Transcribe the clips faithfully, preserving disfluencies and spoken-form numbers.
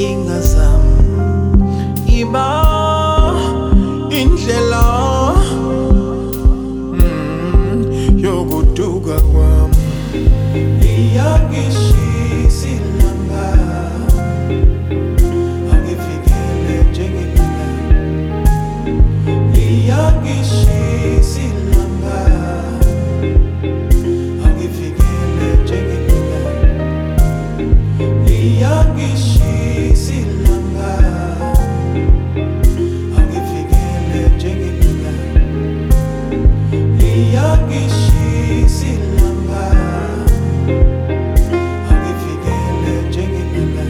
izinkinga zami, iba indlela mm, yokuduka kwami. Liyangishisa ilanga, angifikele njengelanga. Liyangishisa ilanga, angifikele njengelanga. Liyangishisa ilanga, angifikele njengelanga. Liyangishisa ilanga, angifikele njengelanga.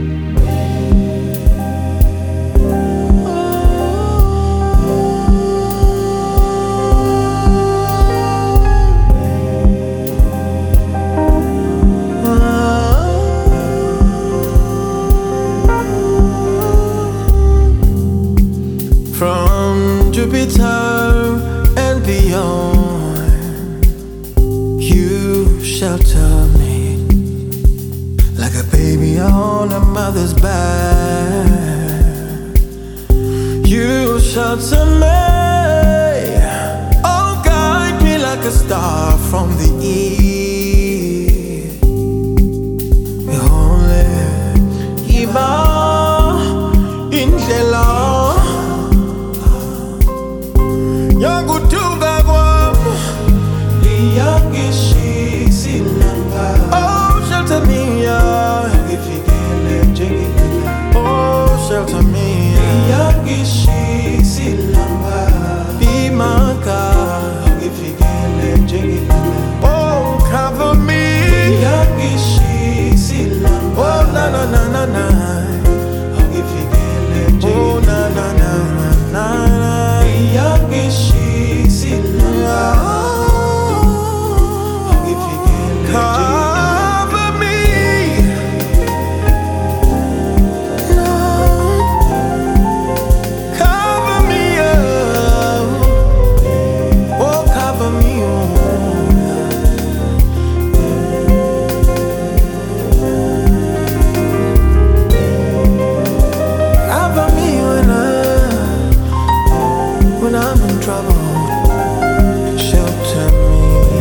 From Jupiter and beyond, you shelter me like a baby on a mother's back. You shelter me, oh, guide me like a star from the east. You're only Iba indlela yokuduka kwami. Liyangishisa ilanga, oh, shelter me, yeah. Angifikele njengelanga, oh, shelter me, yeah. Liyangishisa ilanga, be my God. Angifikele njengelanga, oh, cover me. Liyangishisa ilanga, oh, na na na na na. Angifikele njengelanga, oh, na na na na na na. Liyangishisa ilanga, angifikele njengelanga. Cover me, cover me, oh, oh, cover me, oh. Cover me when I, when I'm in trouble. Shelter me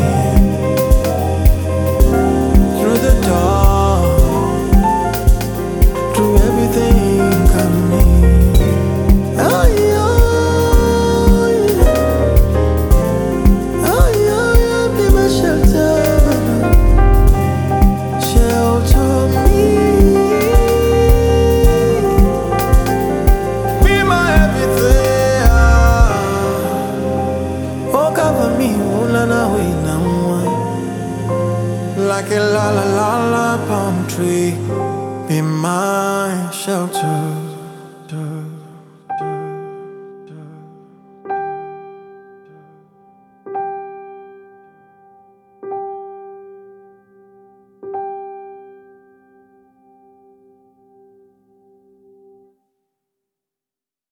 through the dark, through everything I need. Oh, yeah, oh, yeah, yeah, be my shelter, shelter me, be my everything. Oh, cover me, oh, na na, wait, na one. Like a la la la la palm tree, be my shelter.